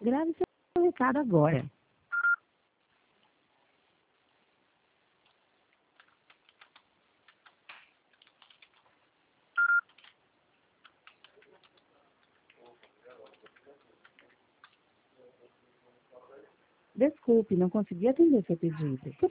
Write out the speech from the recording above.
Grave seu recado agora. Desculpe, não consegui atender seu pedido.